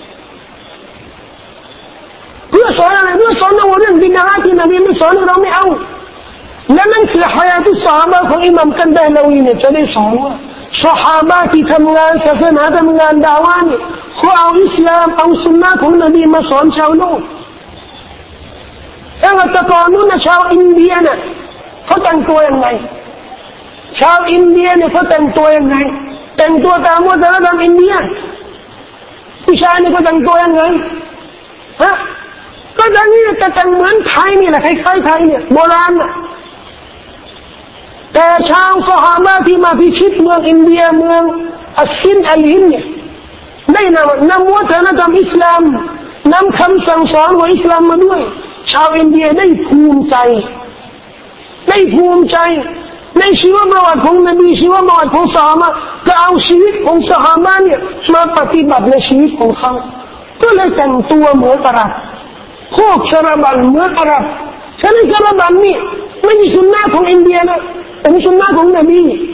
เพื่อสอนอะไรเพื่อสอนเราเรื่องบิดาที่นบีไม่สอนเราไม่เอาและนั่นคือฮายาตุสซอฮาบะห์ของอิหม่ามกันดะฮ์ลาวีเนี่ยจะได้สอนว่าซอฮาบะห์ที่ทำงานศาสนาทำงานดะอ์วะห์เนี่ยเขาเอาอิสลามเอาสุนนะของนบีมาสอนชาวโลกแล้วแต่ก่อนนู้นชาวอินเดียเนี่ยเขาแต่งตัวยังไงชาวอินเดียเนี่ยเขาแต่งตัวยังไงแต่งตัวตามวัฒนธรรมอินเดียผู้ชายเนี่ยเขาแต่งตัวยังไงฮะก็แต่นี่แต่แต่งเหมือนไทยนี่แหละคล้ายๆไทยเนี่ยโบราณน่ะแต่ชาวซอฮาบะห์ที่มาพิชิตเมืองอินเดียเมืองอัสซินอัลฮินเนี่ยได้นำนำวัฒนธรรมอิสลามนำคำสั่งสอนของอิสลามมาด้วยชาวอินเดียได้ภูมิใจได้ภูมิใจในชีวประวัติของนบีชีวประวัติของซอฮาบะห์ก็เอาชีวิตของซอฮาบะห์เนี่ยมาปฏิบัติในชีวิตของเขาก็เลยแต่งตัวเหมือนอาหรับพวกชาบันเหมือนอาหรับฉะนั้นชาบันนี่ไม่ใช่สุนนะของอินเดียนะเป็นสุนนะของนบี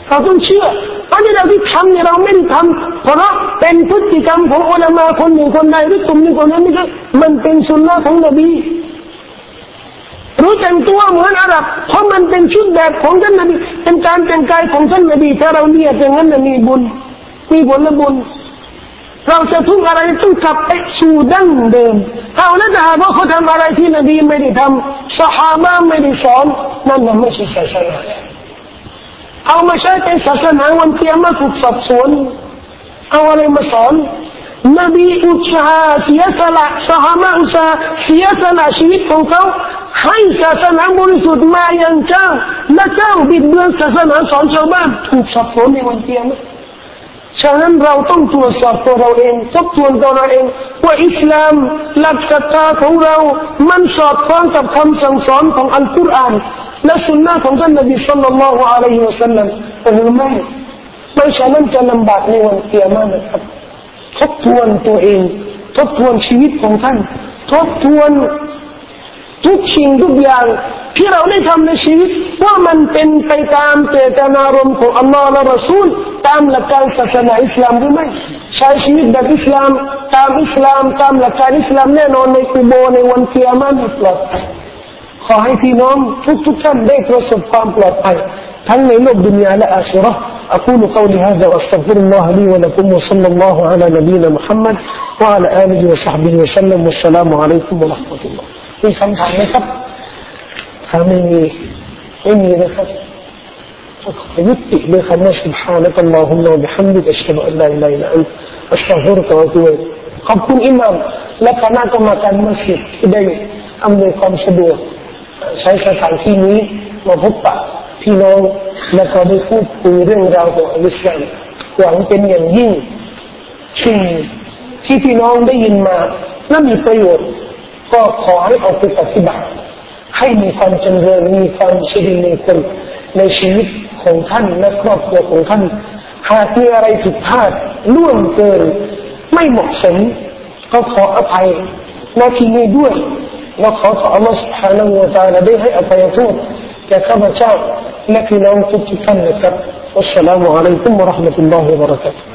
เราต้องเชื่อเพราะที่เราที่ทำเนี่ยเราไม่ได้ทำเพราะเป็นพฤติกรรมของอุลามะคนหนึ่งคนใดหรือกลุ่มหนึ่งคนนั้นไม่ใช่มันเป็นสุนนะของนบีรู้แต่งตัวเหมือนอาหรับเพราะมันเป็นชุดแบบของท่านนบีเป็นการแต่งกายของท่านนบีถ้าเราเรียกอย่างนั้นมีบุญมีผลบุญเราจะทุ่งอะไรต้องกลับไปสู่ดั้งเดิมเอาแล้วแต่ว่าเขาทำอะไรที่นบีไม่ได้ทำซอฮาบะห์ไม่ได้สอนนั่นมันไม่ใช่ศาสนาเอามาใช้เป็นศาสนาวันเกียรติถูกสอบสวนเอาอะไรมาสอนนบีอุตสาห์เสียสละซอฮาบะห์อุตสาห์เสียสละชีวิตของเขาให้ศาสนาบริสุทธิ์มาอย่างเจ้าและเจ้าบิดเบือนศาสนาสอนชาวบ้านถูกสอบสวนในวันเกียรติฉะนั้นเราต้องตรวจสอบตัวเราเองทบทวนตัวเราเองว่าอิสลามหลักศรัทธาของเรามันสอดคล้องกับคำสั่งสอนของอัลกุรอานและสุนนะของท่านนบีศ็อลลัลลอฮุอะลัยฮิวะซัลลัมหรือไม่ไม่ฉะนั้นจะลำบากในวันเกียรตินะครับทบทวนตัวเองทบทวนชีวิตของท่านทบทวนทุกสิ่งทุกอย่างที่เราได้ทำในชีวิตว่ามันเป็นไปตามเจตนารมณ์ของอัลลอฮ์และรอซูลตามหลักการศาสนาอิสลามหรือไม่ใช้ชีวิตแบบอิสลามตามอิสลามตามหลักการอิสลามแน่นอนในกุโบในวันเกียรติปลอดภัยขอให้พี่น้องทุกๆท่านได้ประสบความปลอดภัยทั้งในโลกดุนยาและอาคิเราะห์ أقول قولي هذا وأستغفر الله لي ولكم وصلى الله على نبينا محمد وعلى آله وصحبه وسلم والسلام عليكم ورحمة الله มีคำถามไหมครับถ้าไม่มีไม่มีนะครับยุติด้วยคำว่า سبحانك اللهم وبحمدك أشهد أن لا إله إلا أنت أستغفرك وأتوب إليك ขอบคุณอิหม่ามและคณะกรรมการมัสยิดที่ได้อำนวยความสะดวกใช้สถานที่นี้มาพบปะพี่น้องและก็ได้พูดคุยเรื่องราวของอิสลามหวังเป็นอย่างยิ่งสิ่งที่พี่น้องได้ยินมาและมีประโยชน์ก็ขอให้เอาไปปฏิบัติให้มีความเจริญมีความสิริมงคลในชีวิตของท่านและครอบครัวของท่านหากมีอะไรผิดพลาดล่วงเกินไม่เหมาะสมก็ขออภัยในที่นี้ด้วยและขอขออัลลอฮฺ سبحانه และ تعالى ได้ให้อภัยโทษแก่ข้าพเจ้าและพี่น้องทุกท่านนะครับอัสสลามุอะลัยกุมวะเราะห์มะตุลลอฮิวะบะเราะกาตุฮ์